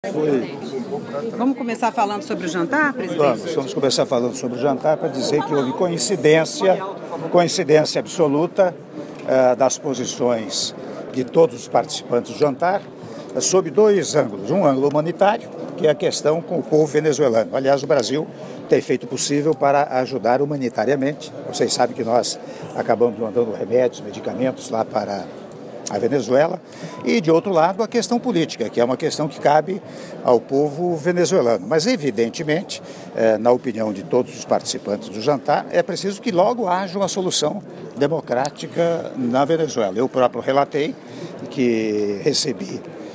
Vamos começar falando sobre o jantar, presidente? Vamos começar falando sobre o jantar para dizer que houve coincidência absoluta das posições de todos os participantes do jantar, sob dois ângulos. Um ângulo humanitário, que é a questão com o povo venezuelano. Aliás, o Brasil tem feito o possível para ajudar humanitariamente. Vocês sabem que nós acabamos mandando remédios, medicamentos lá para a Venezuela, e de outro lado a questão política, que é uma questão que cabe ao povo venezuelano. Mas evidentemente, na opinião de todos os participantes do jantar, é preciso que logo haja uma solução democrática na Venezuela. Eu próprio relatei que recebi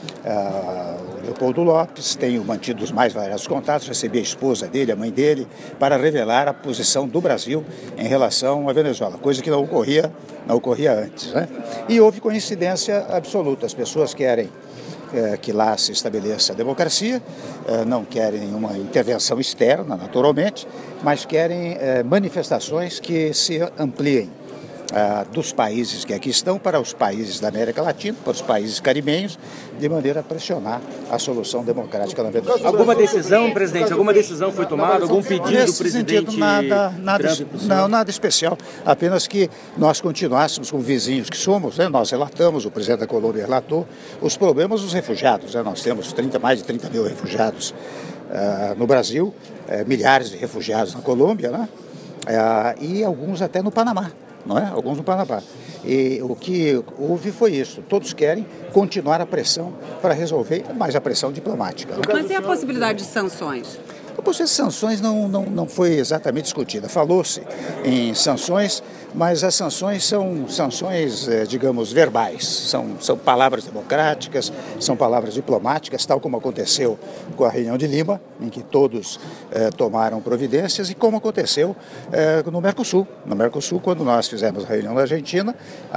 o Leopoldo Lopes, tenho mantido os mais variados contatos, recebi a esposa dele, a mãe dele, para revelar a posição do Brasil em relação à Venezuela, coisa que não ocorria antes, né? E houve coincidência absoluta, as pessoas querem que lá se estabeleça a democracia, não querem nenhuma intervenção externa, naturalmente, mas querem manifestações que se ampliem dos países que aqui estão para os países da América Latina, para os países caribenhos, de maneira a pressionar a solução democrática na Venezuela. Alguma decisão, presidente? Alguma decisão foi tomada? Algum pedido do presidente? Sentido, nada especial. Apenas que nós continuássemos com vizinhos que somos, né? Nós relatamos, o presidente da Colômbia relatou os problemas dos refugiados, né? Nós temos mais de 30 mil refugiados no Brasil, milhares de refugiados na Colômbia, né? E alguns até no Panamá. Não é? Alguns no Panamá. E o que houve foi isso. Todos querem continuar a pressão para resolver, mais a pressão diplomática. Mas e a possibilidade de sanções? A possibilidade de sanções não foi exatamente discutida. Falou-se em sanções, mas as sanções são sanções, digamos, verbais. São palavras democráticas, são palavras diplomáticas, tal como aconteceu com a reunião de Lima, em que todos tomaram providências, e como aconteceu no Mercosul. No Mercosul, quando nós fizemos a reunião na Argentina,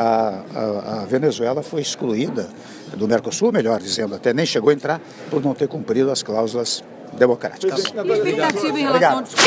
a Venezuela foi excluída do Mercosul, melhor dizendo, até nem chegou a entrar, por não ter cumprido as cláusulas democráticas. Expectativa em relação